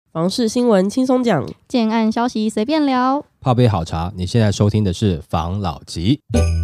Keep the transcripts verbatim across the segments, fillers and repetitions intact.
房市新闻轻松讲， 建案消息随便聊， 泡杯好茶。你现在收听的是房老吉。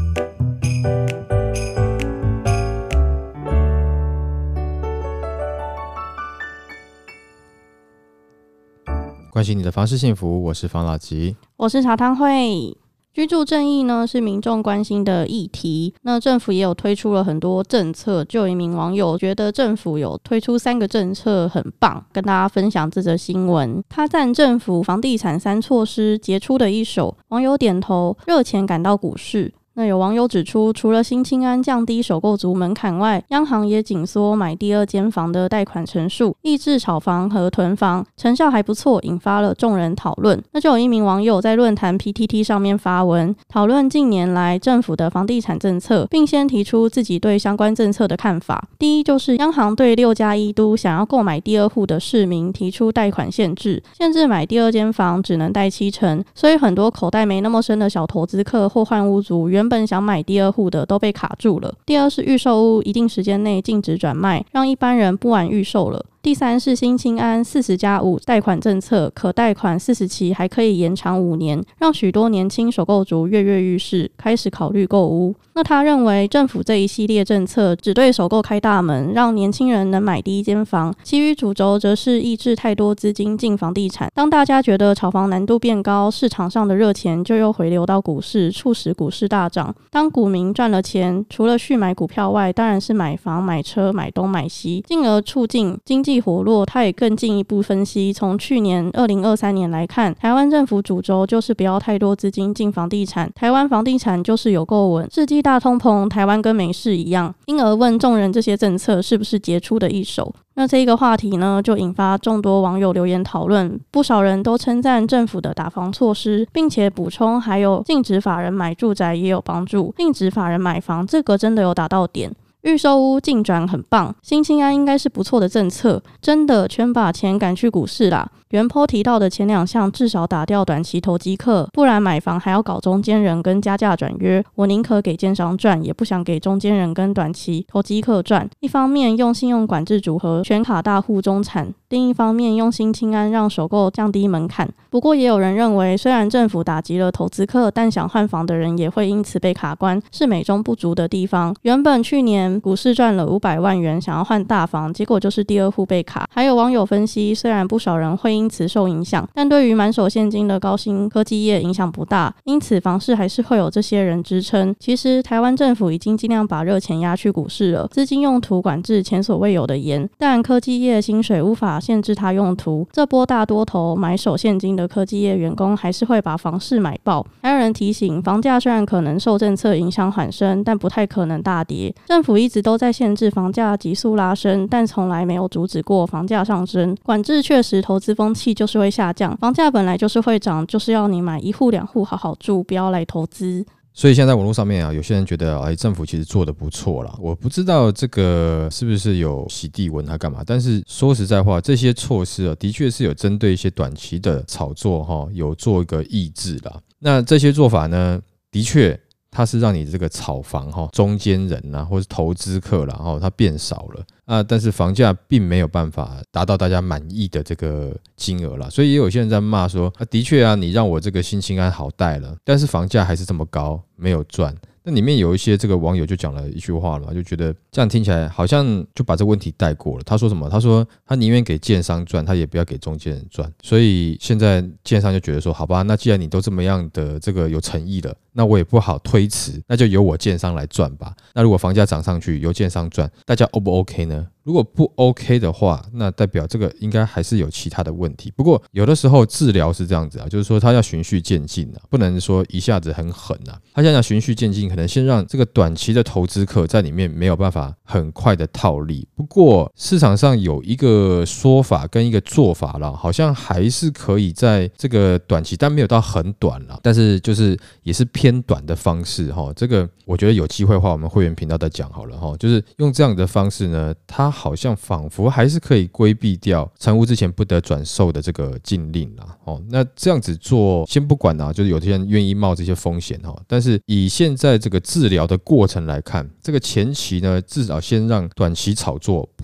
关心你的房市幸福，我是房老吉， 我是茶汤会。居住正义呢是民众关心的议题，那政府也有推出了很多政策，就有一名网友觉得政府有推出三个政策很棒，跟大家分享这则新闻。他赞政府房地产三措施杰出的一手，网友点头，热钱赶到股市。那有网友指出，除了新青安降低首购族门槛外，央行也紧缩买第二间房的贷款成数，抑制炒房和囤房，成效还不错，引发了众人讨论。那就有一名网友在论坛 P T T 上面发文，讨论近年来政府的房地产政策，并先提出自己对相关政策的看法。第一就是央行对六加一都想要购买第二户的市民提出贷款限制，限制买第二间房只能贷七成，所以很多口袋没那么深的小投资客或换屋族原原本想买第二户的都被卡住了。第二是预售屋一定时间内禁止转卖，让一般人不玩预售了。第三是新青安四十加五贷款政策，可贷款四十期还可以延长五年，让许多年轻首购族跃跃欲试，开始考虑购屋。那他认为政府这一系列政策只对首购开大门，让年轻人能买第一间房，其余主轴则是抑制太多资金进房地产。当大家觉得炒房难度变高，市场上的热钱就又回流到股市，促使股市大涨。当股民赚了钱，除了续买股票外，当然是买房、买车、买东买西，进而促进经济活络。他也更进一步分析，从去年二零二三年来看，台湾政府主轴就是不要太多资金进房地产，台湾房地产就是有够稳，世纪大通膨，台湾跟美式一样，因而问众人这些政策是不是杰出的一手。那这一个话题呢，就引发众多网友留言讨论，不少人都称赞政府的打房措施，并且补充还有禁止法人买住宅也有帮助，禁止法人买房，这个真的有打到点。预售屋进转很棒，新青安应该是不错的政策，真的全把钱赶去股市啦。原 po 提到的前两项至少打掉短期投机客，不然买房还要搞中间人跟加价转约，我宁可给建商赚，也不想给中间人跟短期投机客赚。一方面用信用管制组合全卡大户中产，另一方面用新青安让首购降低门槛。不过也有人认为，虽然政府打击了投资客，但想换房的人也会因此被卡关，是美中不足的地方。原本去年股市赚了五百万元，想要换大房，结果就是第二户被卡。还有网友分析，虽然不少人会因此受影响，但对于满手现金的高新科技业影响不大，因此房市还是会有这些人支撑。其实台湾政府已经尽量把热钱压去股市了，资金用途管制前所未有的严，但科技业薪水无法限制它用途，这波大多头买手现金的科技业员工还是会把房市买爆。还有人提醒，房价虽然可能受政策影响缓升，但不太可能大跌。政府一直都在限制房价急速拉升，但从来没有阻止过房价上升。管制确实，投资风气就是会下降，房价本来就是会涨，就是要你买一户两户好好住，不要来投资。 所以现在网络上面啊，有些人觉得哎，政府其实做得不错啦。我不知道这个是不是有洗地文还干嘛，但是说实在话，这些措施啊，的确是有针对一些短期的炒作哈，有做一个抑制啦。那这些做法呢，的确它是让你这个炒房哈，中间人啊，或是投资客啦，哈，它变少了啊，但是房价并没有办法达到大家满意的这个金额啦，所以也有些人在骂说，啊，的确啊，你让我这个新青安好贷了，但是房价还是这么高，没有赚。那里面有一些这个网友就讲了一句话嘛，就觉得这样听起来好像就把这个问题带过了。他说什么？他说他宁愿给建商赚，他也不要给中间人赚。所以现在建商就觉得说，好吧，那既然你都这么样的这个有诚意了，那我也不好推辞，那就由我建商来赚吧。那如果房价涨上去，由建商赚，大家 O 不 OK 呢？如果不 OK 的话，那代表这个应该还是有其他的问题。不过有的时候治疗是这样子啊，就是说他要循序渐进啊，不能说一下子很狠啊。他现在循序渐进，可能先让这个短期的投资客在里面没有办法很快的套利。不过市场上有一个说法跟一个做法啦，好像还是可以在这个短期，但没有到很短啦，但是就是也是偏短的方式哈。这个我觉得有机会的话，我们会员频道再讲好了哈。就是用这样的方式呢，它好像仿佛还是可以规避掉成屋之前不得转售的这个禁令啦。哦，那这样子做，先不管啊，就是有些人愿意冒这些风险哈。但是以现在这个治疗的过程来看，这个前期呢，至少先让短期炒作不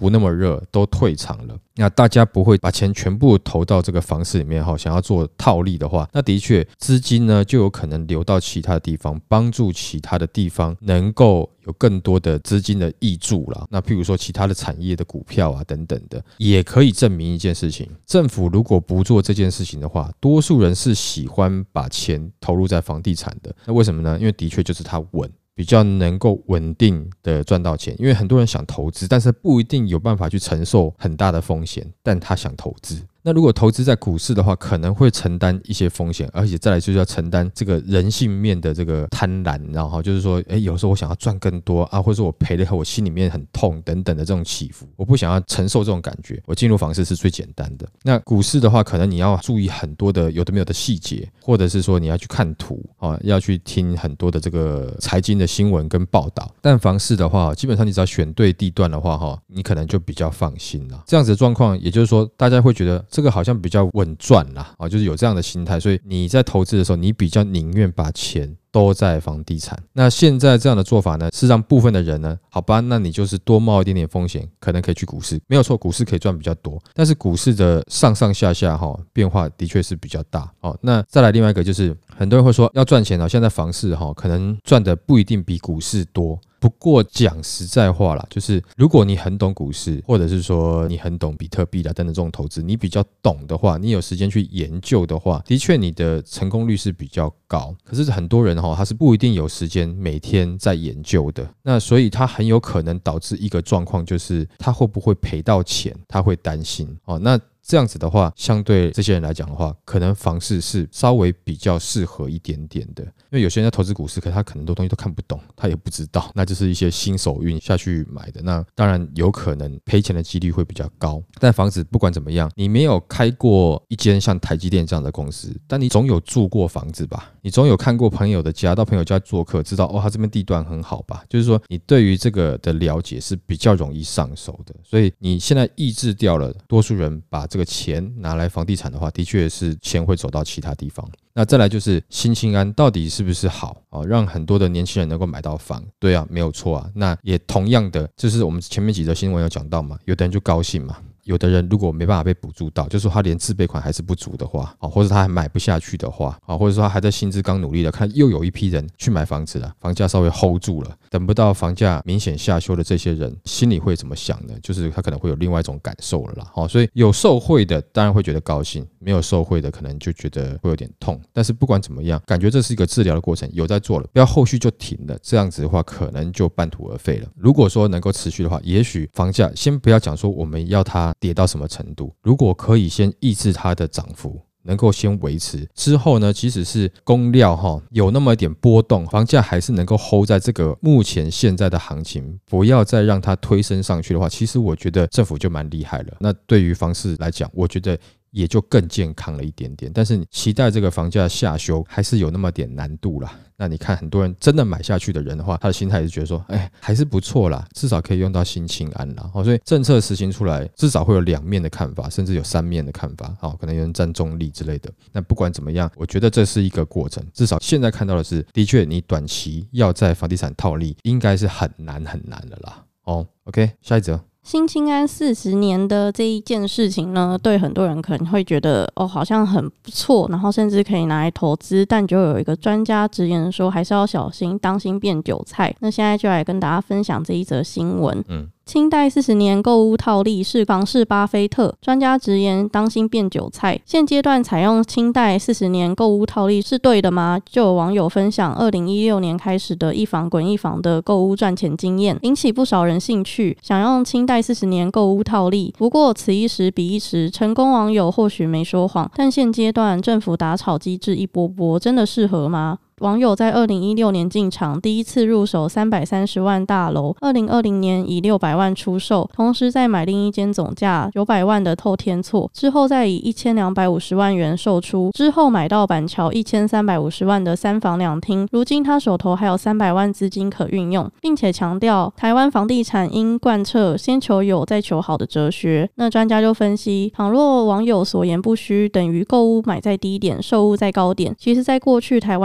不那么热都退场了，那大家不会把钱全部投到这个房市里面，想要做套利的话，那的确资金呢就有可能流到其他的地方，帮助其他的地方能够有更多的资金的挹注啦。那譬如说其他的产业的股票啊等等的，也可以证明一件事情，政府如果不做这件事情的话，多数人是喜欢把钱投入在房地产的。那为什么呢？因为的确就是它稳，比较能够稳定的赚到钱。因为很多人想投资，但是不一定有办法去承受很大的风险，但他想投资。那如果投资在股市的话，可能会承担一些风险，而且再来就是要承担这个人性面的这个贪婪，然后就是说，哎，有时候我想要赚更多啊，或者说我赔了以后我心里面很痛等等的这种起伏，我不想要承受这种感觉，我进入房市是最简单的。那股市的话，可能你要注意很多的有的没有的细节，或者是说你要去看图啊，要去听很多的这个财经的新闻跟报道。但房市的话，基本上你只要选对地段的话，哈，你可能就比较放心了。这样子的状况，也就是说，大家会觉得这个好像比较稳赚啦，啊，就是有这样的心态，所以你在投资的时候，你比较宁愿把钱都在房地产。那现在这样的做法呢，是让部分的人呢，好吧，那你就是多冒一点点风险，可能可以去股市，没有错，股市可以赚比较多，但是股市的上上下下哈变化的确是比较大。哦，那再来另外一个就是，很多人会说要赚钱啊，现在房市哈可能赚的不一定比股市多。不过讲实在话啦，就是如果你很懂股市，或者是说你很懂比特币啦等等这种投资，你比较懂的话，你有时间去研究的话，的确你的成功率是比较高。可是很多人齁，他是不一定有时间每天在研究的，那所以他很有可能导致一个状况，就是他会不会赔到钱，他会担心哦。那这样子的话，相对这些人来讲的话，可能房市是稍微比较适合一点点的。因为有些人在投资股市，可是他可能很多东西都看不懂，他也不知道，那就是一些新手运下去买的，那当然有可能赔钱的几率会比较高。但房子不管怎么样，你没有开过一间像台积电这样的公司，但你总有住过房子吧，你总有看过朋友的家，到朋友家做客，知道哦，他这边地段很好吧，就是说你对于这个的了解是比较容易上手的。所以你现在抑制掉了多数人把这个钱拿来房地产的话，的确是钱会走到其他地方。那再来就是新青安到底是不是好啊？让很多的年轻人能够买到房，对啊，没有错啊。那也同样的，就是我们前面几则新闻有讲到嘛，有的人就高兴嘛。有的人如果没办法被补助到，就是说他连自备款还是不足的话，或者他还买不下去的话，或者说他还在薪资刚努力的，看又有一批人去买房子了，房价稍微 hold 住了，等不到房价明显下修的这些人心里会怎么想呢？就是他可能会有另外一种感受了啦。所以有受惠的当然会觉得高兴，没有受惠的可能就觉得会有点痛。但是不管怎么样，感觉这是一个治疗的过程，有在做了，不要后续就停了，这样子的话可能就半途而废了。如果说能够持续的话，也许房价先不要讲说我们要它跌到什么程度，如果可以先抑制它的涨幅，能够先维持之后呢，即使是供料哈有那么一点波动，房价还是能够 hold 在这个目前现在的行情，不要再让它推升上去的话，其实我觉得政府就蛮厉害了。那对于房市来讲，我觉得也就更健康了一点点，但是你期待这个房价下修还是有那么点难度啦。那你看很多人真的买下去的人的话，他的心态是觉得说，哎，还是不错啦，至少可以用到新青安啦。所以政策实行出来，至少会有两面的看法，甚至有三面的看法，可能有人站中立之类的。那不管怎么样，我觉得这是一个过程，至少现在看到的是，的确你短期要在房地产套利，应该是很难很难的啦。哦 ，OK， 下一则。 新青安四十年的这一件事情呢，对很多人可能会觉得哦，好像很不错，然后甚至可以拿来投资，但就有一个专家直言说，还是要小心，当心变韭菜。那现在就来跟大家分享这一则新闻。嗯。清代四十年购屋套利是房市巴菲特，专家直言当心变韭菜。现阶段采用清代四十年购屋套利是对的吗？就有网友分享二零一六年开始的一房滚一房的购屋赚钱经验，引起不少人兴趣，想用清代四十年购屋套利。不过此一时彼一时，成功网友或许没说谎，但现阶段政府打炒机制一波波，真的适合吗？网友在二零一六年进场，第一次入手三百三十万大楼，二零二零年以六百万出售，同时再买另一间总价九百万的透天厝，之后再以一千两百五十万元售出，之后买到板桥一千三百五十万的三房两厅，如今他手头还有三百万资金可运用，并且强调台湾房地产应贯彻先求有再求好的哲学。那专家就分析，倘若网友所言不虚，等于购屋买在低点，售屋在高点，其实在过去台湾房市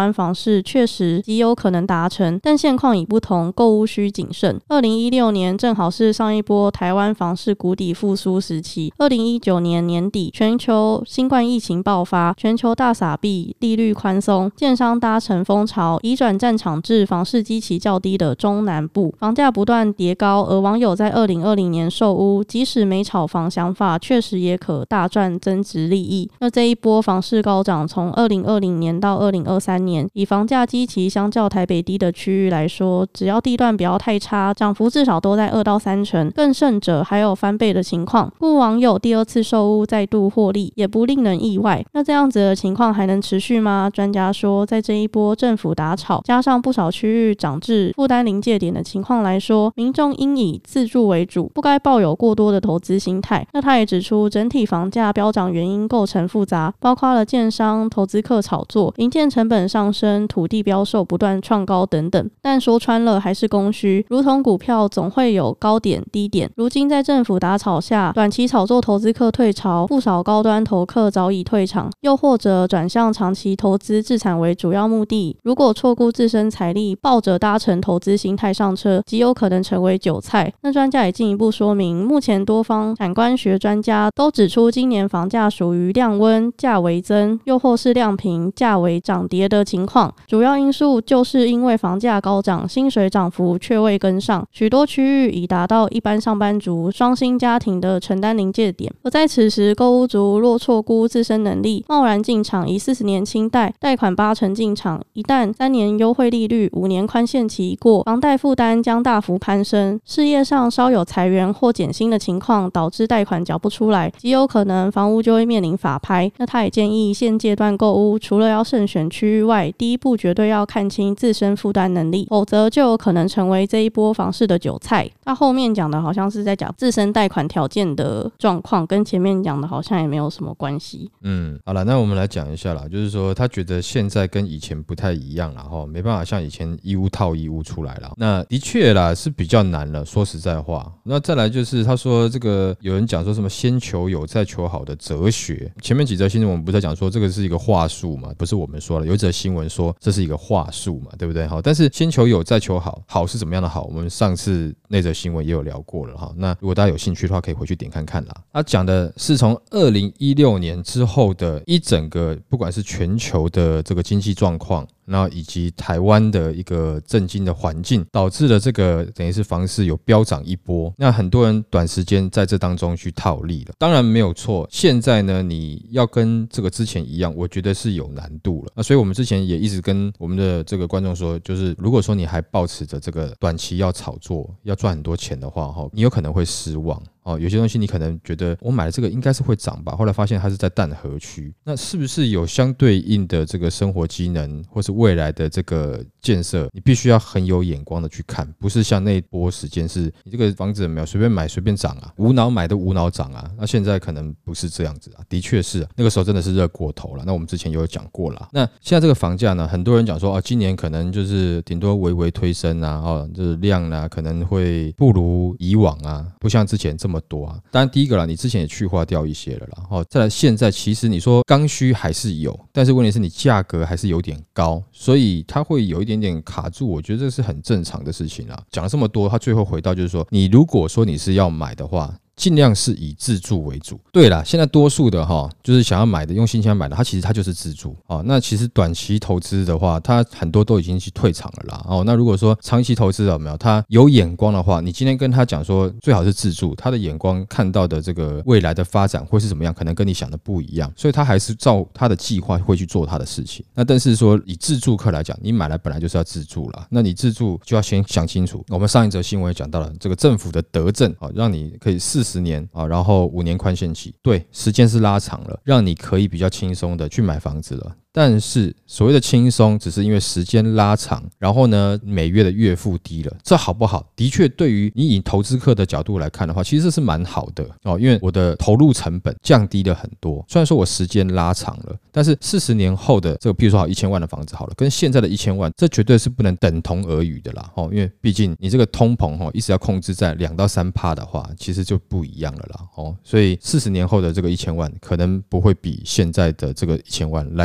式确实极有可能达成，但现况已不同，购屋需谨慎。二零一六年正好是上一波台湾房市谷底复苏时期，二零一九年年底全球新冠疫情爆发，全球大撒币，利率宽松，建商搭乘风潮，移转战场至房市基期较低的中南部，房价不断跌高，而网友在二零二零年售屋，即使没炒房想法，确实也可大赚增值利益。那这一波房市高涨，从二零二零年到二零二三年，以房价基期相较台北低的区域来说，只要地段不要太差，涨幅至少都在二到三成，更甚者还有翻倍的情况。故网友第二次售屋再度获利，也不令人意外。那这样子的情况还能持续吗？专家说，在这一波政府打炒，加上不少区域涨至负担临界点的情况来说，民众应以自住为主，不该抱有过多的投资心态。那他也指出，整体房价飙涨原因构成复杂，包括了建商、投资客炒作、营建成本上升、土地标售不断创高等等。但说穿了还是供需，如同股票总会有高点低点。如今在政府打炒下，短期炒作投资客退潮，不少高端投客早已退场，又或者转向长期投资自产为主要目的。如果错估自身财力，抱着搭乘投资心态上车，极有可能成为韭菜。那专家也进一步说明，目前多方产官学专家都指出，今年房价属于量温价为增，又或是量平价为涨跌的情况。主要因素就是因为房价高涨，薪水涨幅却未跟上，许多区域已达到一般上班族、双薪家庭的承担临界点。而在此时，购屋族若错估自身能力，贸然进场以四十年清贷，贷款八成进场，一旦三年优惠利率、五年宽限期一过，房贷负担将大幅攀升。事业上稍有裁员或减薪的情况，导致贷款缴不出来，极有可能房屋就会面临法拍。那他也建议现阶段购屋，除了要慎选区域外，第一步绝对要看清自身负担能力，否则就有可能成为这一波房市的韭菜。他后面讲的好像是在讲自身贷款条件的状况，跟前面讲的好像也没有什么关系。 嗯，好了，那我们来讲一下啦，就是说他觉得现在跟以前不太一样啦，齁，没办法像以前一屋套一屋出来了。那的确啦，是比较难了，说实在话。那再来就是他说这个有人讲说什么先求有再求好的哲学，前面几则新闻我们不是在讲说这个是一个话术嘛，不是我们说了，有一则新闻说这是一个话术嘛，对不对？好，但是先求有再求好，好是怎么样的好？我们上次那则新闻也有聊过了哈。那如果大家有兴趣的话，可以回去点看看啦。他讲的是从二零一六年之后的一整个，不管是全球的这个经济状况，然后以及台湾的一个政经的环境，导致了这个等于是房市有飙涨一波。那很多人短时间在这当中去套利了，当然没有错。现在呢，你要跟这个之前一样，我觉得是有难度了。那所以我们之前也一直跟我们的这个观众说，就是如果说你还抱持着这个短期要炒作、要赚很多钱的话，你有可能会失望。哦，有些东西你可能觉得我买的这个应该是会涨吧，后来发现它是在淡河区，那是不是有相对应的这个生活机能或是未来的这个建设，你必须要很有眼光的去看，不是像那一波时间是你这个房子没有随便买随便涨啊，无脑买的无脑涨啊，那现在可能不是这样子啊，的确是、啊、那个时候真的是热过头了，那我们之前有讲过啦。那现在这个房价呢，很多人讲说、啊、今年可能就是顶多微微推升啊，哦，就是量呢、啊、可能会不如以往啊，不像之前这么多啊。当然第一个啦，你之前也去化掉一些了啦，哦，再来现在其实你说刚需还是有，但是问题是你价格还是有点高，所以它会有一点点卡住，我觉得这是很正常的事情啦。讲了这么多，它最后回到就是说，你如果说你是要买的话，尽量是以自住为主。对啦，现在多数的哈，就是想要买的用新钱买的，它其实它就是自住哦。那其实短期投资的话，它很多都已经去退场了啦哦。那如果说长期投资有没有，他有眼光的话，你今天跟他讲说最好是自住，他的眼光看到的这个未来的发展会是怎么样，可能跟你想的不一样，所以他还是照他的计划会去做他的事情。那但是说以自住客来讲，你买来本来就是要自住啦，那你自住就要先想清楚。我们上一则新闻也讲到了这个政府的德政啊，让你可以四十年啊，然后五年宽限期，对，时间是拉长了，让你可以比较轻松的去买房子了。但是所谓的轻松，只是因为时间拉长，然后呢，每月的月付低了，这好不好？的确，对于你以投资客的角度来看的话，其实是蛮好的哦，因为我的投入成本降低了很多。虽然说我时间拉长了，但是四十年后的这个，譬如说好一千万的房子好了，跟现在的一千万，这绝对是不能等同而语的啦哦，因为毕竟你这个通膨哦，一直要控制在两到三趴的话，其实就不一样了啦哦，所以四十年后的这个一千万，可能不会比现在的这个一千万来的有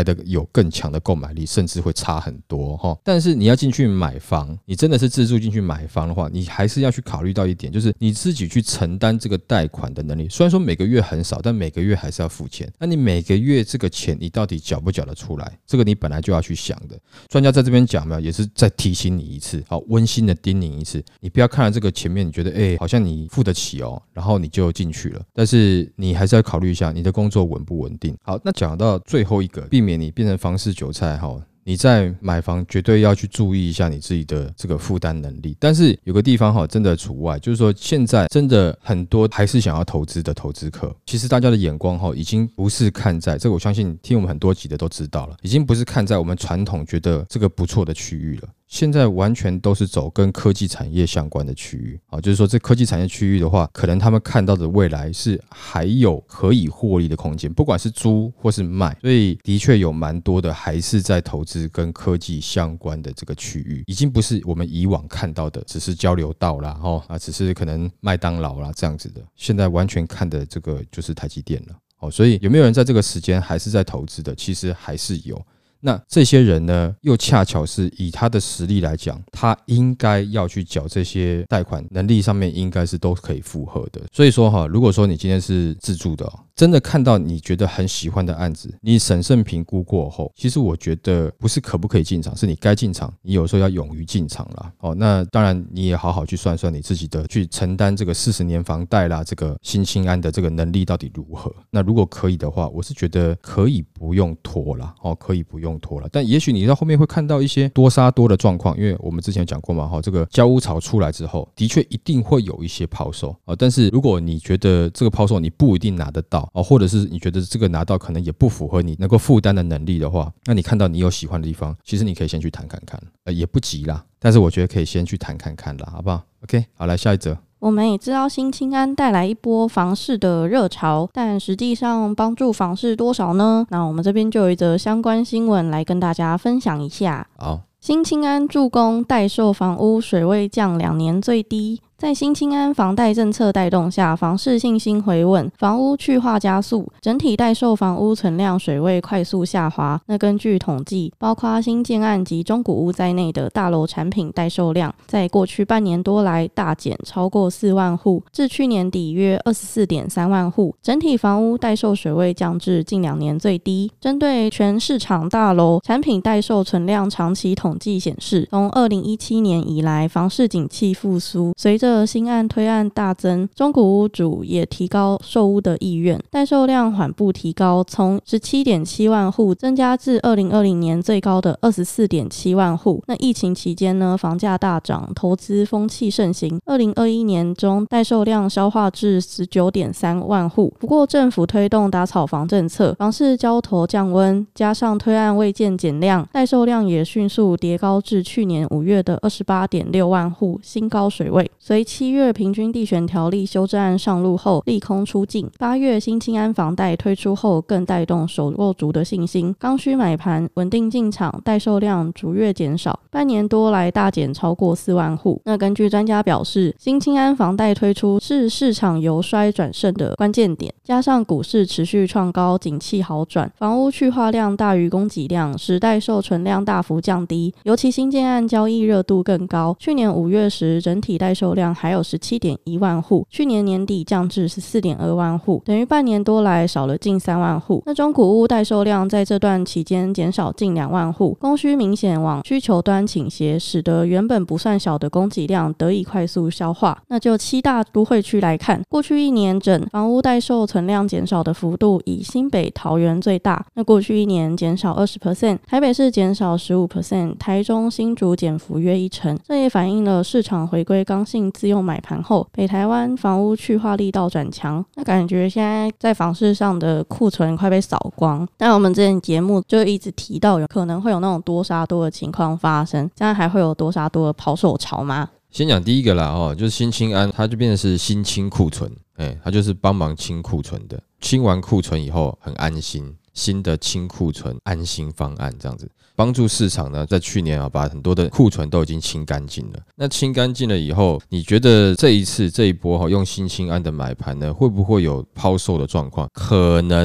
有更强的购买力，甚至会差很多哈。但是你要进去买房，你真的是自住进去买房的话，你还是要去考虑到一点，就是你自己去承担这个贷款的能力。虽然说每个月很少，但每个月还是要付钱。那你每个月这个钱你到底缴不缴得出来？这个你本来就要去想的。专家在这边讲嘛，也是再提醒你一次，好，温馨的叮咛一次，你不要看了这个前面你觉得哎、欸，好像你付得起哦，然后你就进去了，但是你还是要考虑一下你的工作稳不稳定。好，那讲到最后一个，避免你变成房市韭菜哈。你在买房绝对要去注意一下你自己的这个负担能力，但是有个地方哈真的除外，就是说现在真的很多还是想要投资的投资客，其实大家的眼光哈已经不是看在这个，我相信听我们很多集的都知道了，已经不是看在我们传统觉得这个不错的区域了。现在完全都是走跟科技产业相关的区域啊，就是说这科技产业区域的话，可能他们看到的未来是还有可以获利的空间，不管是租或是卖，所以的确有蛮多的还是在投资跟科技相关的这个区域，已经不是我们以往看到的只是交流道啦，哦啊，只是可能麦当劳啦这样子的，现在完全看的这个就是台积电了哦，所以有没有人在这个时间还是在投资的？其实还是有。那这些人呢，又恰巧是以他的实力来讲，他应该要去缴这些贷款，能力上面应该是都可以负荷的。所以说哈，如果说你今天是自住的，真的看到你觉得很喜欢的案子，你审慎评估过后，其实我觉得不是可不可以进场，是你该进场，你有时候要勇于进场啦。哦，那当然你也好好去算算你自己的去承担这个四十年房贷啦，这个新青安的这个能力到底如何？那如果可以的话，我是觉得可以不用拖啦，哦，可以不用拖了。但也许你到后面会看到一些多杀多的状况，因为我们之前讲过嘛，这个交屋潮出来之后，的确一定会有一些抛售啊。但是如果你觉得这个抛售你不一定拿得到啊，或者是你觉得这个拿到可能也不符合你能够负担的能力的话，那你看到你有喜欢的地方，其实你可以先去谈看看，呃，也不急啦。但是我觉得可以先去谈看看啦，好不好 ？OK， 好，来下一则。 我们也知道新青安带来一波房市的热潮，但实际上帮助房市多少呢？那我们这边就有一则相关新闻来跟大家分享一下。 好， 新青安助攻代售房屋水位降两年最低。在新青安房贷政策带动下，房市信心回稳，房屋去化加速，整体代售房屋存量水位快速下滑。那根据统计，包括新建案及中古屋在内的大楼产品代售量，在过去半年多来大减超过四万户，至去年底约 二十四点三万户，整体房屋代售水位降至近两年最低。针对全市场大楼产品代售存量长期统计显示，从二零一七年以来，房市景气复苏，随着新案推案大增，中古屋主也提高售屋的意愿，代售量缓步提高，从 十七点七万户增加至二零二零年最高的 二十四点七万户。那疫情期间呢，房价大涨，投资风气盛行，二零二一年中代售量消化至 十九点三万户。不过政府推动打炒房政策，房市交投降温，加上推案未见减量，代售量也迅速跌高至去年五月的 二十八点六万户，新高水位。随七月平均地权条例修正案上路后利空出尽，八月新青安房贷推出后更带动首购族的信心，刚需买盘稳定进场，代售量逐月减少，半年多来大减超过四万户。那根据专家表示，新青安房贷推出是市场由衰转盛的关键点，加上股市持续创高，景气好转，房屋去化量大于供给量，使代售存量大幅降低，尤其新建案交易热度更高，去年五月时整体代售量还有 十七点一万户，去年年底降至 十四点二万户，等于半年多来少了近三万户。那中古屋代售量在这段期间减少近两万户，供需明显往需求端倾斜，使得原本不算小的供给量得以快速消化。那就七大都会区来看，过去一年整房屋代售存量减少的幅度以新北、桃园最大，那过去一年减少 百分之二十， 台北市减少 百分之十五， 台中、新竹减幅约一成，这也反映了市场回归刚性自用买盘后，北台湾房屋去化力道转强。那感觉现在在房市上的库存快被扫光，但我们之前节目就一直提到有可能会有那种多杀多的情况发生，这样还会有多杀多的抛售潮吗？ 先讲第一个啦，哦，就是新青安，它就变成是新清库存，哎，它就是帮忙清库存的，清完库存以后很安心，新的清库存安心方案这样子，帮助市场呢，在去年啊，把很多的库存都已经清干净了。那清干净了以后，你觉得这一次这一波哈，用新青安的买盘呢，会不会有抛售的状况？可能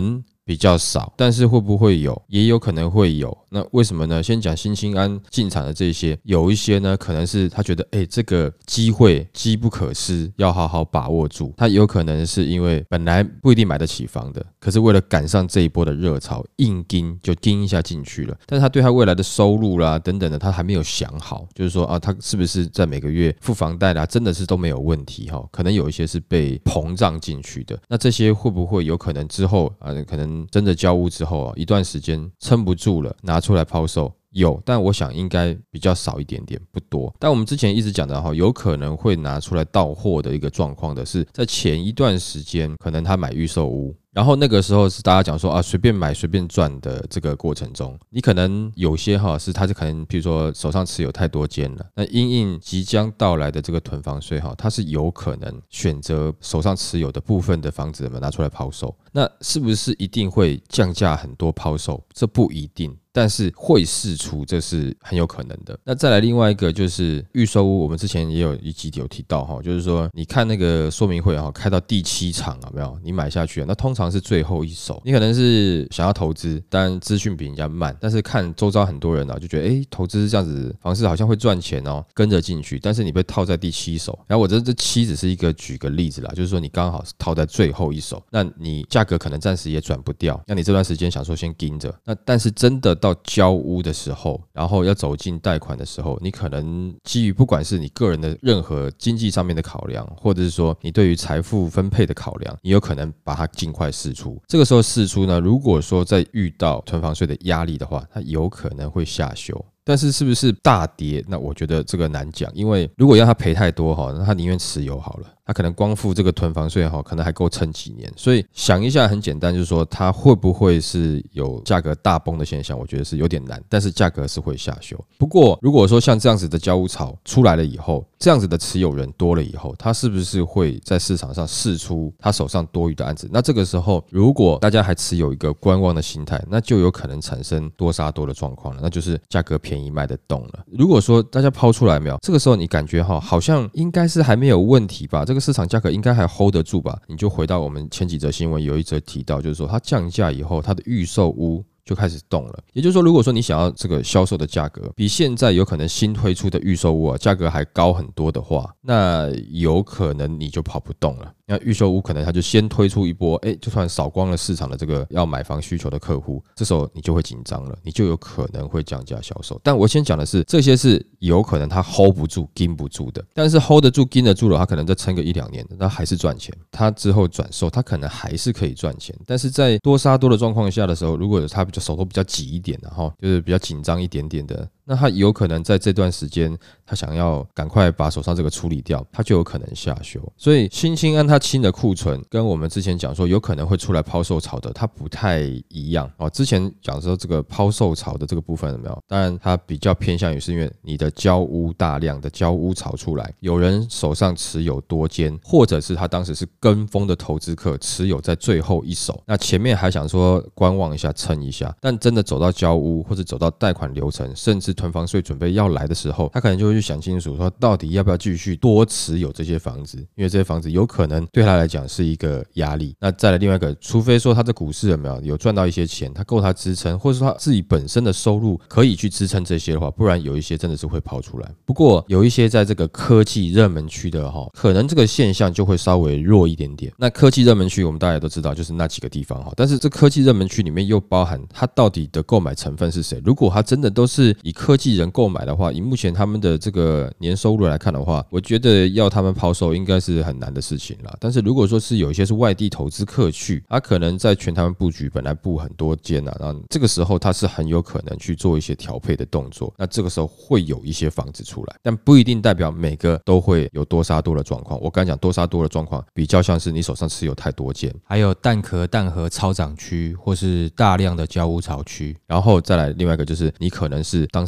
比较少，但是会不会有？也有可能会有。那为什么呢？先讲新兴安进场的这些，有一些呢可能是他觉得哎、欸，这个机会机不可失，要好好把握住。他有可能是因为本来不一定买得起房的，可是为了赶上这一波的热潮，硬盯就盯一下进去了。但是他对他未来的收入啦等等的，他还没有想好，就是说啊，他是不是在每个月付房贷啦，真的是都没有问题哈？可能有一些是被膨胀进去的。那这些会不会有可能之后啊，可能真的交屋之后啊，一段时间撑不住了，拿出来抛售？有，但我想应该比较少一点点，不多。但我们之前一直讲的哈，有可能会拿出来到货的一个状况的是，在前一段时间，可能他买预售屋。然后那个时候是大家讲说啊，随便买随便赚的这个过程中，你可能有些哈是他是可能比如说手上持有太多间了，那因应即将到来的这个囤房税哈，他是有可能选择手上持有的部分的房子拿出来抛售。那是不是一定会降价很多抛售？这不一定。但是会释出，这是很有可能的。那再来另外一个就是预售屋，我们之前也有一集有提到哈，就是说你看那个说明会哈，开到第七场有没有？你买下去，那通常是最后一手。你可能是想要投资，但资讯比人家慢，但是看周遭很多人啊，就觉得哎、欸，投资这样子房市好像会赚钱哦，跟着进去，但是你被套在第七手。然后我这这七只是一个举个例子啦，就是说你刚好是套在最后一手，那你价格可能暂时也转不掉，那你这段时间想说先盯着，那但是真的到到交屋的时候，然后要走进贷款的时候，你可能基于不管是你个人的任何经济上面的考量，或者是说你对于财富分配的考量，你有可能把它尽快释出。这个时候释出呢，如果说在遇到囤房税的压力的话，它有可能会下修。但是是不是大跌？那我觉得这个难讲，因为如果要他赔太多哈，那他宁愿持有好了。他可能光付这个囤房税哈，可能还够撑几年。所以想一下很简单，就是说它会不会是有价格大崩的现象？我觉得是有点难，但是价格是会下修。不过如果说像这样子的交屋潮出来了以后，这样子的持有人多了以后，他是不是会在市场上释出他手上多余的案子？那这个时候如果大家还持有一个观望的心态，那就有可能产生多杀多的状况了，那就是价格便宜卖得动了。如果说大家抛出来没有，这个时候你感觉哈，好像应该是还没有问题吧，这个市场价格应该还 hold 得住吧，你就回到我们前几则新闻有一则提到，就是说它降价以后，它的预售屋就开始动了。也就是说，如果说你想要这个销售的价格比现在有可能新推出的预售屋啊价格还高很多的话，那有可能你就跑不动了。那预售屋可能它就先推出一波，哎，就突然扫光了市场的这个要买房需求的客户，这时候你就会紧张了，你就有可能会降价销售。但我先讲的是，这些是有可能它 hold 不住、盯不住的，但是 hold 得住、盯得住了，它可能再撑个一两年，那还是赚钱。它之后转售，它可能还是可以赚钱。但是在多杀多的状况下的时候，如果它比较手头比较紧一点的哈，就是比较紧张一点点的，那他有可能在这段时间，他想要赶快把手上这个处理掉，他就有可能下修。所以新兴安他清的库存，跟我们之前讲说有可能会出来抛售潮的，它不太一样哦。之前讲说这个抛售潮的这个部分有没有？当然它比较偏向于是因为你的交屋大量的交屋潮出来，有人手上持有多间，或者是他当时是跟风的投资客持有在最后一手，那前面还想说观望一下撑一下，但真的走到交屋或者走到贷款流程，甚至囤房税准备要来的时候，他可能就会去想清楚说到底要不要继续多持有这些房子，因为这些房子有可能对他来讲是一个压力。那再来另外一个，除非说他在股市有没有有赚到一些钱，他够他支撑，或者说他自己本身的收入可以去支撑这些的话，不然有一些真的是会跑出来。不过有一些在这个科技热门区的哈，可能这个现象就会稍微弱一点点。那科技热门区我们大家都知道就是那几个地方哈，但是这科技热门区里面又包含它到底的购买成分是谁。如果它真的都是以科技人购买的话，以目前他们的这个年收入来看的话，我觉得要他们抛售应该是很难的事情啦。但是如果说是有一些是外地投资客去，他可能在全台湾布局本来布很多间啊，然后这个时候他是很有可能去做一些调配的动作，那这个时候会有一些房子出来，但不一定代表每个都会有多杀多的状况。我刚才讲多杀多的状况比较像是你手上持有太多间， 还有蛋壳蛋盒超涨区或是大量的交屋潮区， 然后再来另外一个就是你可能是当时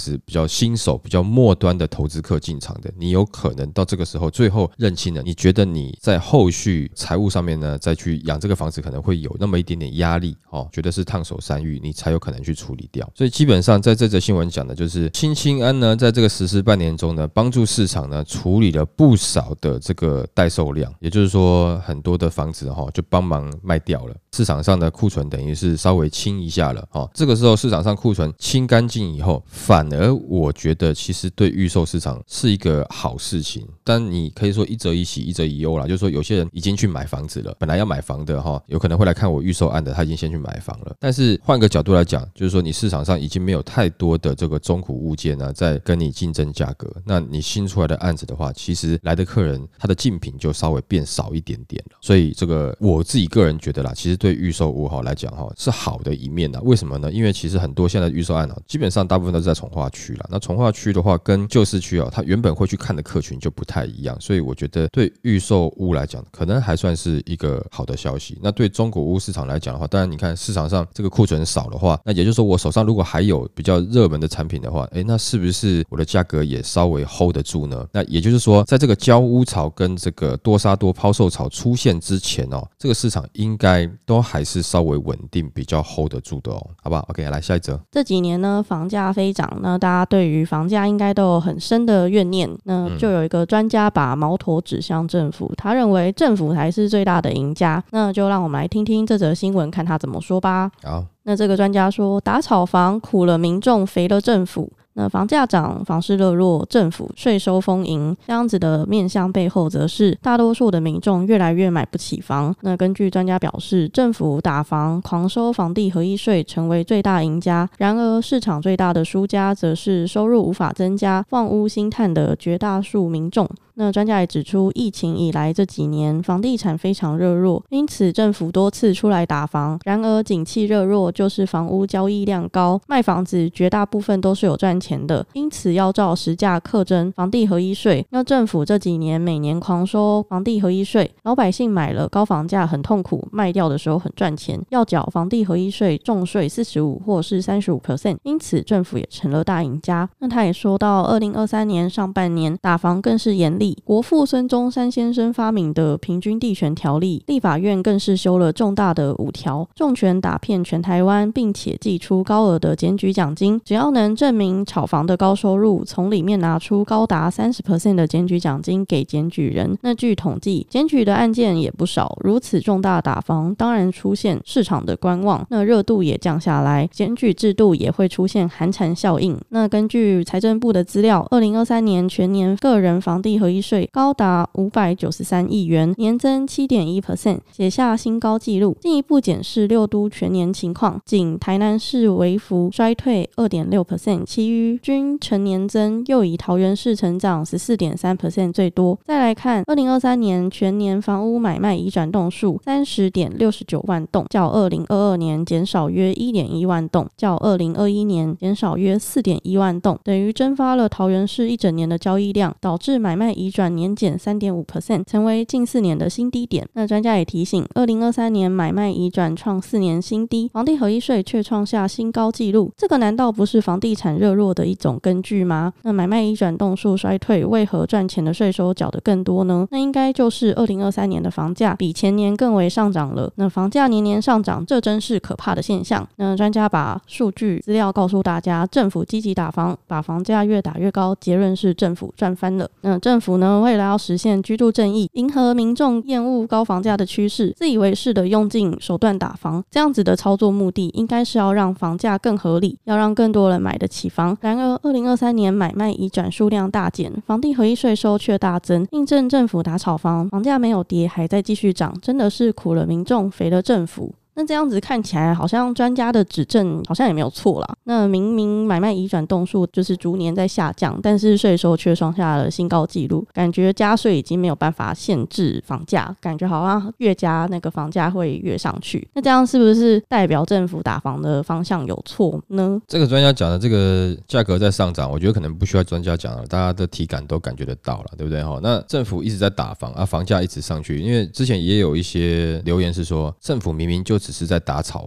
子比较新手、比较末端的投资客进场的，你有可能到这个时候最后认清了，你觉得你在后续财务上面呢，再去养这个房子可能会有那么一点点压力哦，觉得是烫手山芋，你才有可能去处理掉。所以基本上在这则新闻讲的就是新青安呢，在这个实施半年中呢，帮助市场呢处理了不少的这个待售量，也就是说很多的房子哈、哦、就帮忙卖掉了，市场上的库存等于是稍微清一下了哦。这个时候市场上库存清干净以后，反而我觉得其实对预售市场是一个好事情。但你可以说一则以喜一则以忧啦，就是说有些人已经去买房子了，本来要买房的哈、哦，有可能会来看我预售案的，他已经先去买房了。但是换个角度来讲，就是说你市场上已经没有太多的这个中古物件呢，在跟你竞争价格，那你新出来的案子的话，其实来的客人他的竞品就稍微变少一点点了。所以这个我自己个人觉得啦，其实对预售屋哈来讲哈是好的一面啦。为什么呢？因为其实很多现在的预售案啊，基本上大部分都是在从化区啦。那从化区的话，跟旧市区啊，它原本会去看的客群就不太一样，所以我觉得对预售屋来讲，可能还算是一个好的消息。那对中古屋市场来讲的话，当然你看市场上这个库存少的话，那也就是说我手上如果还有比较热门的产品的话，诶，那是不是我的价格也稍微 hold 得住呢？那也就是说，在这个交屋潮跟这个多杀多抛售潮出现之前哦，这个市场应该都还是稍微稳定，比较 hold 得住的哦，好不好 ？OK， 来下一则。 这几年呢，房价飞涨，那大家对于房价应该都有很深的怨念。那就有一个专家把矛头指向政府，他认为政府才是最大的赢家。那就让我们来听听这则新闻，看他怎么说吧。 好， 那这个专家说，打炒房苦了民众，肥了政府。那房价涨，房市热络，政府税收丰盈，这样子的面向背后，则是大多数的民众越来越买不起房。那根据专家表示，政府打房狂收房地合一税，成为最大赢家。然而，市场最大的输家，则是收入无法增加、望屋兴叹的绝大数民众。那专家也指出，疫情以来这几年房地产非常热络，因此政府多次出来打房。然而景气热络就是房屋交易量高，卖房子绝大部分都是有赚钱的，因此要照实价课征房地合一税。那政府这几年每年狂收房地合一税，老百姓买了高房价很痛苦，卖掉的时候很赚钱，要缴房地合一税重税 百分之四十五 或是 百分之三十五， 因此政府也成了大赢家。那他也说到二零二三年上半年打房更是严厉，国父孙中山先生发明的平均地权条例，立法院更是修了重大的五条，重拳打遍全台湾，并且祭出高额的检举奖金，只要能证明炒房的高收入，从里面拿出高达 百分之三十 的检举奖金给检举人。那据统计，检举的案件也不少，如此重大打房，当然出现市场的观望，那热度也降下来，检举制度也会出现寒蝉效应。那根据财政部的资料，二零二三年全年个人房地合一税高达五百九十三亿元，年增 百分之七点一， 写下新高纪录。进一步检视六都全年情况，仅台南市微幅衰退 二点六， 其余均呈年增，又以桃园市成长 十四点三 最多。再来看二零二三年全年房屋买卖移转栋数 三十点六九万栋，较二零二二年减少约 一点一万栋，较二零二一年减少约 四点一万栋，等于蒸发了桃园市一整年的交易量，导致买卖移转年减 三点五， 成为近四年的新低点。那专家也提醒，二零二三年买卖移转创四年新低，房地合一税却创下新高纪录，这个难道不是房地产热络的一种根据吗？那买卖移转栋数衰退，为何赚钱的税收缴得更多呢？那应该就是二零二三年的房价比前年更为上涨了。那房价年年上涨，这真是可怕的现象。那专家把数据资料告诉大家，政府积极打房，把房价越打越高，结论是政府赚翻了。那政府呢，为了要实现居住正义，迎合民众厌恶高房价的趋势，自以为是的用尽手段打房，这样子的操作目的应该是要让房价更合理，要让更多人买得起房。然而二零二三年买卖移转数量大减，房地合一税收却大增，印证政府打炒房，房价没有跌，还在继续涨，真的是苦了民众，肥了政府。那这样子看起来好像专家的指证好像也没有错啦。那明明买卖移转栋数就是逐年在下降，但是税收却创下了新高纪录，感觉加税已经没有办法限制房价，感觉好像越加那个房价会越上去。那这样是不是代表政府打房的方向有错呢？ 这个专家讲的这个价格在上涨，我觉得可能不需要专家讲了，大家的体感都感觉得到了，对不对？那政府一直在打房啊，房价一直上去，因为之前也有一些留言是说，政府明明就只是在打炒房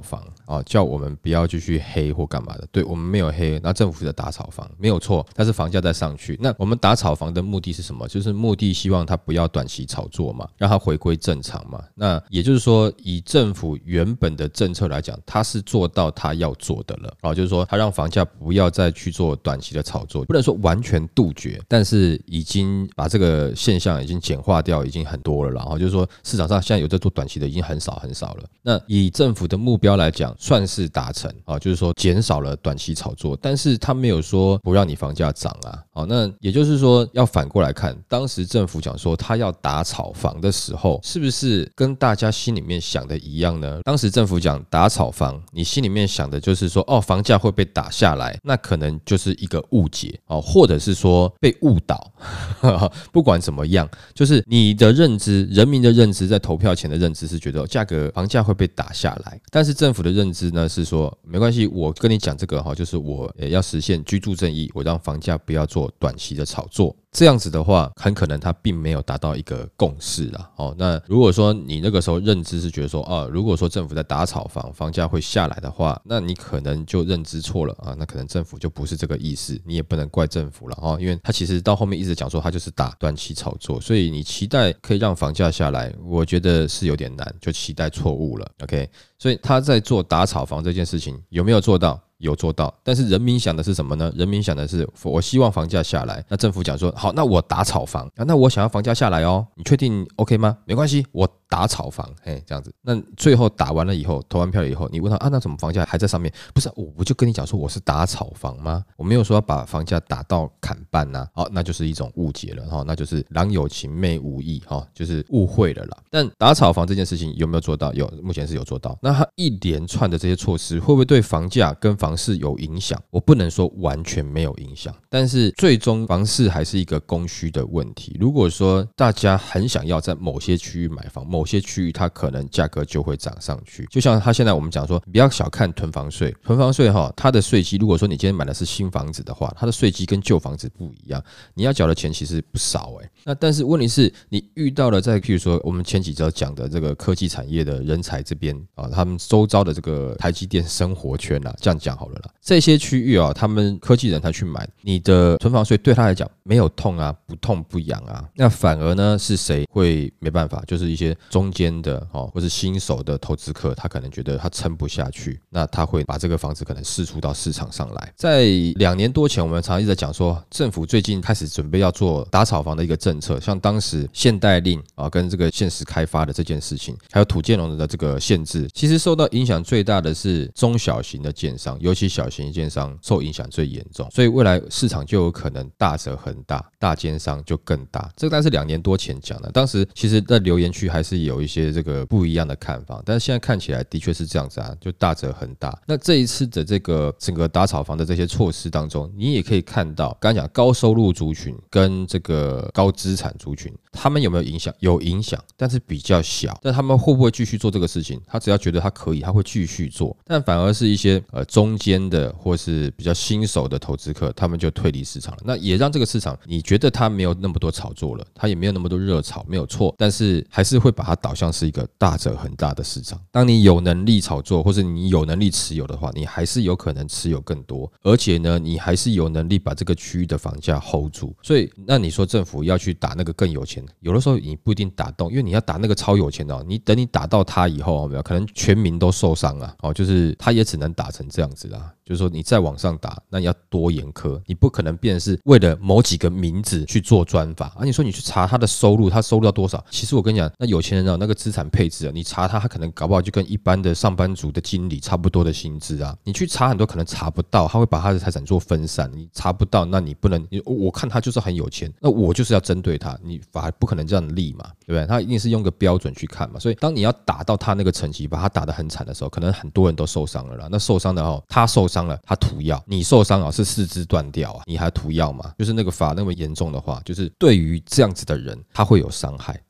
哦，叫我们不要继续黑或干嘛的。对，我们没有黑，那政府在打炒房没有错，但是房价再上去，那我们打炒房的目的是什么？就是目的希望它不要短期炒作嘛，让它回归正常嘛。那也就是说，以政府原本的政策来讲，它是做到它要做的了，哦，就是说它让房价不要再去做短期的炒作，不能说完全杜绝，但是已经把这个现象已经简化掉，已经很多了啦。然后就是说市场上现在有在做短期的已经很少很少了。那以政府的目标来讲，算是达成啊，就是说减少了短期炒作，但是他没有说不让你房价涨啊。好，那也就是说要反过来看，当时政府讲说他要打炒房的时候，是不是跟大家心里面想的一样呢？当时政府讲打炒房，你心里面想的就是说哦，房价会被打下来，那可能就是一个误解哦，或者是说被误导。不管怎么样，就是你的认知，人民的认知，在投票前的认知是觉得价格房价会被打下来，但是政府的认知呢是说没关系，我跟你讲这个哈，就是我要实现居住正义，我让房价不要做短期的炒作。这样子的话，很可能他并没有达到一个共识啦。哦，那如果说你那个时候认知是觉得说，啊，如果说政府在打炒房，房价会下来的话，那你可能就认知错了啊。那可能政府就不是这个意思，你也不能怪政府了哦，因为他其实到后面一直讲说他就是打短期炒作，所以你期待可以让房价下来，我觉得是有点难，就期待错误了。OK， 所以他在做打炒房这件事情有没有做到？有做到，但是人民想的是什么呢？人民想的是我希望房价下来，那政府讲说好，那我打炒房啊，那我想要房价下来哦，你确定 OK 吗？没关系，我打炒房，嘿，这样子。那最后打完了以后，投完票以后，你问他啊，那怎么房价还在上面？不是，我不就跟你讲说我是打炒房吗？我没有说要把房价打到砍半呐、啊，好，那就是一种误解了哈，那就是郎有情妹无意哈，就是误会了啦。但打炒房这件事情有没有做到？有，目前是有做到。那它一连串的这些措施会不会对房价跟房市有影响？我不能说完全没有影响，但是最终房市还是一个供需的问题。如果说大家很想要在某些区域买房，某些区域它可能价格就会涨上去。就像它现在我们讲说，不要小看囤房税，囤房税哈，它的税基，如果说你今天买的是新房子的话，它的税基跟旧房子不一样，你要缴的钱其实不少哎、欸。那但是问题是，你遇到了在譬如说我们前几周讲的这个科技产业的人才这边啊，他们周遭的这个台积电生活圈啊，这样讲好了啦。这些区域啊，他们科技人才去买，你的囤房税对他来讲没有痛啊，不痛不痒啊。那反而呢，是谁会没办法？就是一些中间的哦，或是新手的投资客，他可能觉得他撑不下去，那他会把这个房子可能释出到市场上来。在两年多前，我们常常一直在讲说，政府最近开始准备要做打炒房的一个政策，像当时限贷令啊，跟这个限时开发的这件事情，还有土建融的这个限制，其实受到影响最大的是中小型的建商，尤其小型建商受影响最严重，所以未来市场就有可能大者恒大，大奸商就更大。这个大概是两年多前讲的，当时其实在留言区还是有一些这个不一样的看法，但是现在看起来的确是这样子啊，就大者恒大。那这一次的这个整个打炒房的这些措施当中，你也可以看到，刚才讲高收入族群跟这个高资产族群，他们有没有影响？有影响，但是比较小。但他们会不会继续做这个事情？他只要觉得他可以，他会继续做。但反而是一些呃中间的或是比较新手的投资客，他们就退离市场了。那也让这个市场，你觉得它没有那么多炒作了，它也没有那么多热炒，没有错。但是还是会把它导向是一个大者恒大的市场。当你有能力炒作，或是你有能力持有的话，你还是有可能持有更多，而且呢，你还是有能力把这个区域的房价 hold 住。所以，那你说政府要去打那个更有钱，有的时候你不一定打动，因为你要打那个超有钱的、哦，你等你打到他以后，没有可能全民都受伤啊，哦，就是他也只能打成这样子啦。就是说你再往上打，那你要多严苛，你不可能变成是为了某几个名字去做专法啊。你说你去查他的收入，他收入到多少？其实我跟你讲，那有钱人啊，那个资产配置啊，你查他，他可能搞不好就跟一般的上班族的经理差不多的薪资啊。你去查很多可能查不到，他会把他的财产做分散，你查不到，那你不能，我看他就是很有钱，那我就是要针对他，你法不可能这样立嘛，对不对？他一定是用个标准去看嘛。所以当你要打到他那个层级，把他打得很惨的时候，可能很多人都受伤了啦。那受伤的哦，他受伤了，他涂药；你受伤啊，是四肢断掉啊，你还涂药嘛？就是那个法那么严重的话，就是对于这样子的人，他会有伤害。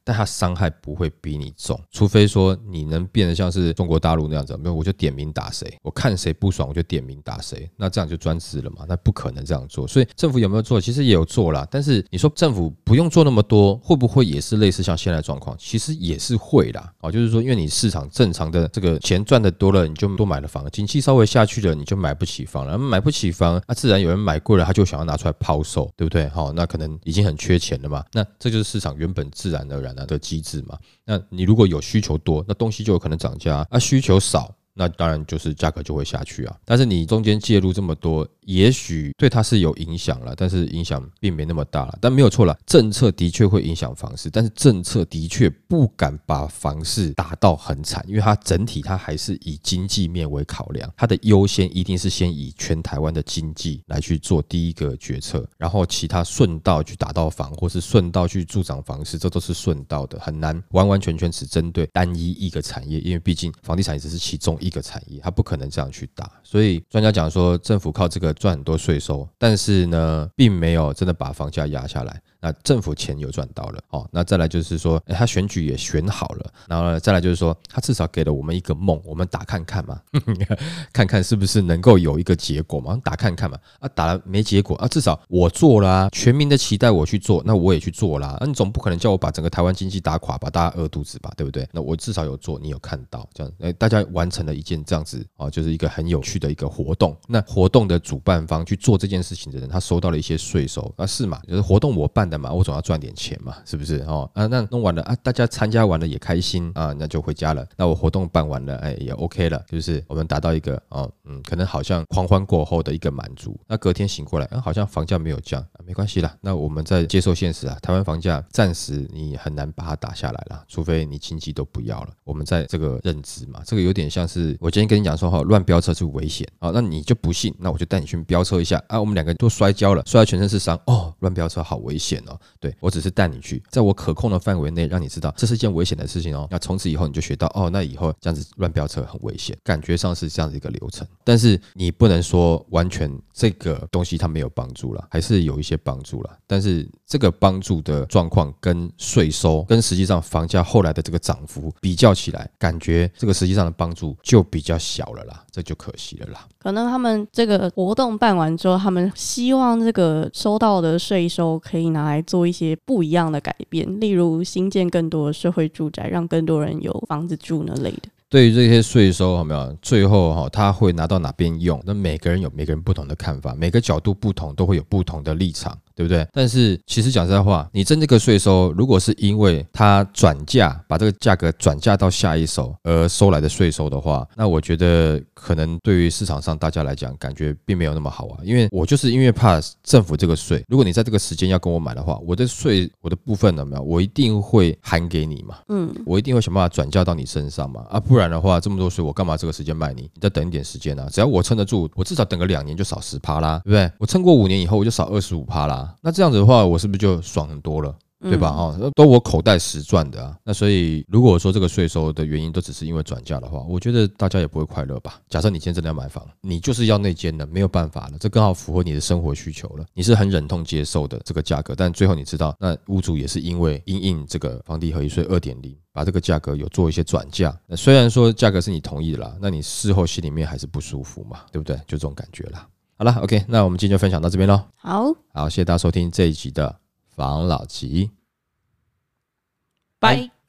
但它伤害不会比你重，除非说你能变得像是中国大陆那样子，没有我就点名打谁，我看谁不爽我就点名打谁，那这样就专制了嘛？那不可能这样做。所以政府有没有做？其实也有做啦，但是你说政府不用做那么多，会不会也是类似像现在的状况？其实也是会啦，哦，就是说因为你市场正常的这个钱赚的多了，你就多买了房，景气稍微下去了，你就买不起房了，买不起房，那、啊、自然有人买贵了，他就想要拿出来抛售，对不对？好、哦，那可能已经很缺钱了嘛，那这就是市场原本自然而然的机制嘛。那你如果有需求多，那东西就有可能涨价啊，需求少，那当然就是价格就会下去啊。但是你中间介入这么多，也许对它是有影响了，但是影响并没那么大了。但没有错了，政策的确会影响房市，但是政策的确不敢把房市打到很惨，因为它整体它还是以经济面为考量，它的优先一定是先以全台湾的经济来去做第一个决策，然后其他顺道去打到房，或是顺道去助长房市，这都是顺道的，很难完完全全只针对单一一个产业，因为毕竟房地产只是其中一个产业，它不可能这样去打。所以专家讲说，政府靠这个赚很多税收，但是呢，并没有真的把房价压下来。那政府钱有赚到了，哦，那再来就是说，欸、他选举也选好了，然后呢，再来就是说，他至少给了我们一个梦，我们打看看嘛，看看是不是能够有一个结果嘛，打看看嘛，啊，打了没结果啊，至少我做了啊，全民的期待我去做，那我也去做啦，啊，你总不可能叫我把整个台湾经济打垮，把大家饿肚子吧，对不对？那我至少有做，你有看到，这样，欸、大家完成了一件这样子啊，就是一个很有趣的一个活动。那活动的主办方去做这件事情的人，他收到了一些税收，啊，是嘛，就是活动我办的嘛，我总要赚点钱嘛，是不是哦？啊，那弄完了啊，大家参加完了也开心啊，那就回家了。那我活动办完了，哎，也 OK 了，就是我们达到一个哦，嗯，可能好像狂欢过后的一个满足。那隔天醒过来，啊，好像房价没有降，啊，没关系啦。那我们再接受现实啊，台湾房价暂时你很难把它打下来啦，除非你经济都不要了。我们在这个认知嘛，这个有点像是我今天跟你讲说哈，乱飙车是危险啊，那你就不信，那我就带你去飙车一下啊，我们两个都摔跤了，摔到全身是伤，哦，乱飙车好危险哦。对，我只是带你去，在我可控的范围内，让你知道这是件危险的事情哦。那从此以后你就学到哦，那以后这样子乱飙车很危险，感觉上是这样的一个流程。但是你不能说完全这个东西它没有帮助了，还是有一些帮助了。但是这个帮助的状况跟税收跟实际上房价后来的这个涨幅比较起来，感觉这个实际上的帮助就比较小了啦，这就可惜了啦。 可能他们这个活动办完之后，他们希望这个收到的税收可以拿来做一些不一样的改变，例如新建更多的社会住宅，让更多人有房子住那类的。 对于这些税收有没有最后他会拿到哪边用，那每个人有每个人不同的看法，每个角度不同都会有不同的立场，对不对？但是其实讲实在话，你征这个税收，如果是因为它转嫁，把这个价格转嫁到下一手而收来的税收的话，那我觉得可能对于市场上大家来讲，感觉并没有那么好啊。因为我就是因为怕政府这个税，如果你在这个时间要跟我买的话，我的税我的部分有没有，我一定会含给你嘛，嗯，我一定会想办法转嫁到你身上嘛，啊，不然的话这么多税，我干嘛这个时间卖你？你再等一点时间啊，只要我撑得住，我至少等个两年就少 百分之十 啦，对不对？我撑过五年以后，我就少 百分之二十五 啦。那这样子的话，我是不是就爽很多了？对吧？哈、嗯，都我口袋实赚的啊。那所以，如果说这个税收的原因都只是因为转嫁的话，我觉得大家也不会快乐吧。假设你今天真的要买房，你就是要内间的，没有办法了，这刚好符合你的生活需求了，你是很忍痛接受的这个价格，但最后你知道，那屋主也是因为因应这个房地合一税 二点零，把这个价格有做一些转嫁。那虽然说价格是你同意的啦，那你事后心里面还是不舒服嘛，对不对？就这种感觉啦。好了 ，OK， 那我们今天就分享到这边咯。 好， 好，谢谢大家收听这一集的房老吉， 拜。